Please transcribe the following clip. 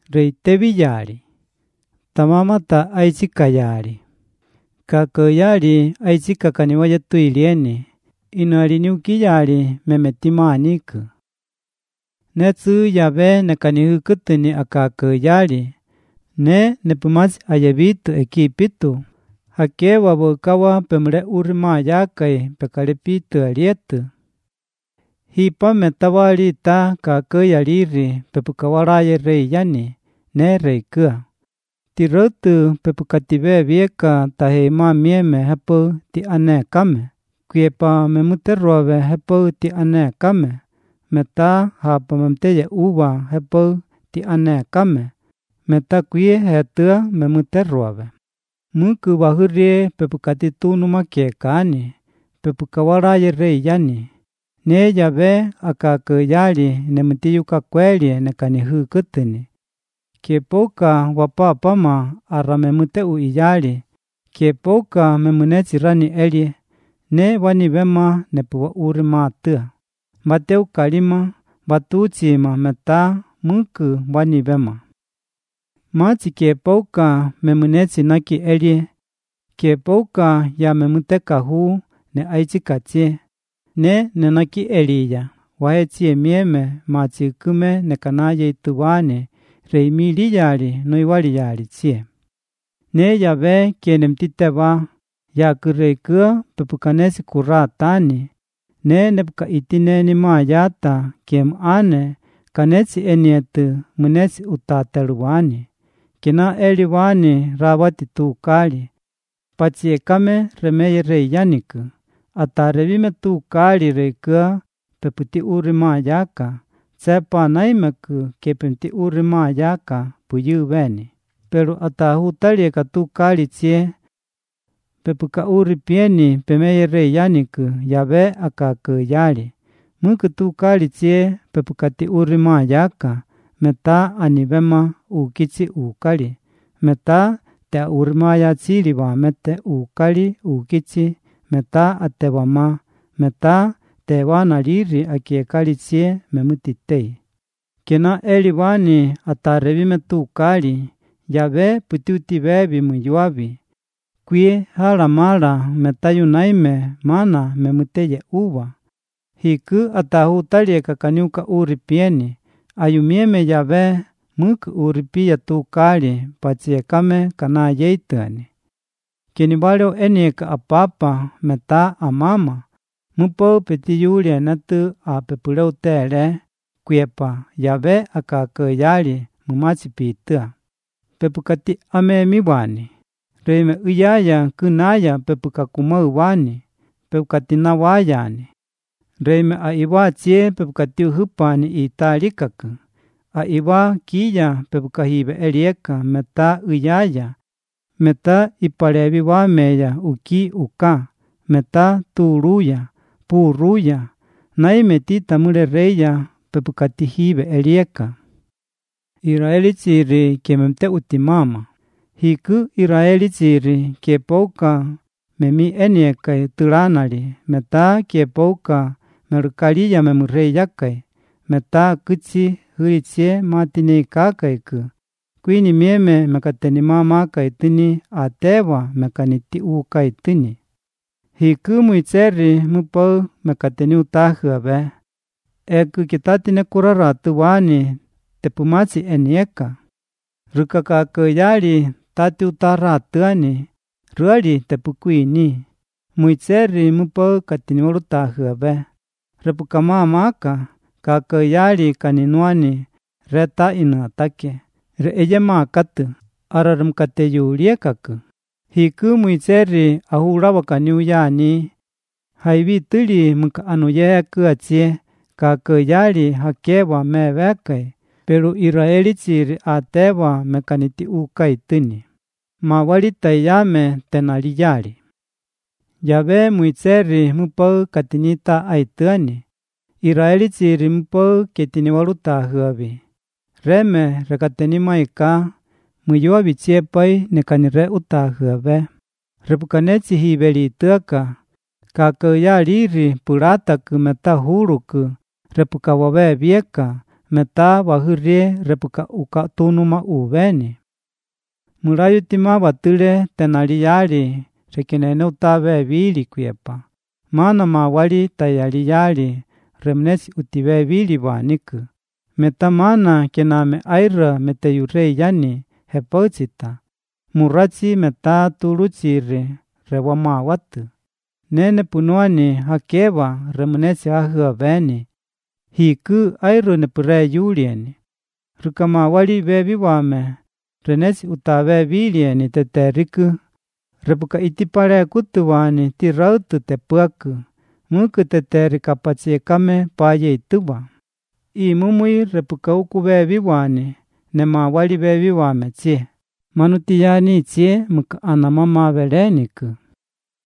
rei teviyari. Tamamata aichikayari. Kakayari aichikakaniwaya tuilieni. Inariniukiyari memetimaaniku. Netsu yabe nekanihukutini akakayari. Ne nepumasi ayabitu ekipitu. Hakewa bokawa pemre urima yakai pekalepitu alietu. Hipa metawari ta kakayariri pepukawaraye rei yani ne reikua. Tirotu pepukatibe vieka tahema mieme hepo ti ane kame. Kuiepa memuteruave hepo ti ane kame. Meta hapa memteye uva hepo ti ane kame. Meta kuie hetua memuteruave. Muku wahurie pepukatitunu makiekani. Pepukawaraye rei yani. Ne yabe akakayari nemutiyuka kweli nekanihukutini. Kiepoka wapapama aramemute uiyari. Kiepoka memunechirani elie. Ne wanibema nepuwa urima atua. Bateu kalima batuchima meta muku wanibema. Machi kiepoka memunechinaki elie. Kiepoka ya memuteka huu ne aichikatie. Ne nenaki eliya. Wahechie mieme machi kume nekanaye ituwane. Reimiliyari noiwaliyari chie. Ne yabe kienemtiteba ya kureikua pepukanesi kuratani. Ne nepuka itineni mayata kiem ane kanesi enietu munesi utateluwani. Kina eliwani rawati tukali. Pachiekame remeye reiyaniku. Atarevime tukali reikua peputi urima yaka. Sepa naimeku kepenti urima yaka puyu veni. Pero atahutalieka tukali chie. Pepuka uri pieni pemeye reiyaniku yabe akakayari. Muku tukali chie pepukati urima yaka. Meta anibema ukichi ukali. Meta te urima yachiliwa mete ukali ukichi. Meta atewama. Meta te wana riri akiekali chie memutitei. Kina eliwani atarevime tukali. Yabe putiuti bebi muyuabi. Kuie halamala metayunaime mana memuteye uva. Hiku atahutalieka kaniuka uri pieni. Ayumieme yabe muku uri pia tukali pachiekame kana yeituani. Kinibaleo enieka apapa meta amama. Mupo petiyulia natu apepuleu tele. Kuiepa yabe akakayari mumachi pitua. Pepukati amemiwani. Reime uyaya kunaya pepukakumauwani. Pepukati nawayani. Reime aiwa chie pepukati uhupani italikaku. Aiwa kiya pepukahibe elieka meta uyaya. Meta ipalevi wameya uki uka. Meta turuya. Puruya. Naime tita mure reya pepukati hibe elieka. Israeli chiri kememte utimama. Hiku Israeli chiri kiepoka memi enieka turanali. Meta kiepoka merukaliya memureyakai. Meta kuchi huichie matini kakaiku. Kuini mieme mekateni mama kaitini atewa mekaniti ukaitini. Hiku muicheri mupau mekateni utahuabe. Eku kitatine kuraratu wani tepumachi enieka. Rukakakayari tati utaratuani. Ruali tepukuini. Muicheri mupau katini urutahuabe. Repukamamaka kakayari kaninuani reta inatake. Reeyema katu araramkate yuliekaku. Hiku muicheri ahurawa kaniuyani. Haivi tuli muka anuyeku achie. Kakayari hakewa mewekai. Pero Israeli chiri atewa mekaniti ukaitini. Mawalitayame tenaliyari. Yabe muicheri mupau katinita aituani. Israeli chiri mupau ketini warutahuabi. Reme rekateni maika. Muyuabi chiepai nekanire utahuabe. Repukanechi hibeli tuaka. Kakayariri purataku meta huruku. Repukawabe vieka. meta bahurie repuka uka tunuma uveni. Murayutima batule tenaliyali rekinene utabe bili kuyepa. Mana mawali tayaliyali remnesi utibe bili baniku. Meta mana kename aira meteyure yani hepautsita. Murachi meta tuluchire rewama watu. Nene punuani hakeba remnesi ahua beni. Hiku airo nepure yulieni. Rukama wali bebi wame. Renesi utabe bilieni teteriku. Repuka itipare kutuwani ti rautu te puaku. Muku teteri kapachie kame paye ituba. I mumui repuka uku bebi wani. Nema wali bebi wame chie. Manutiyani chie muka anamama beleniku.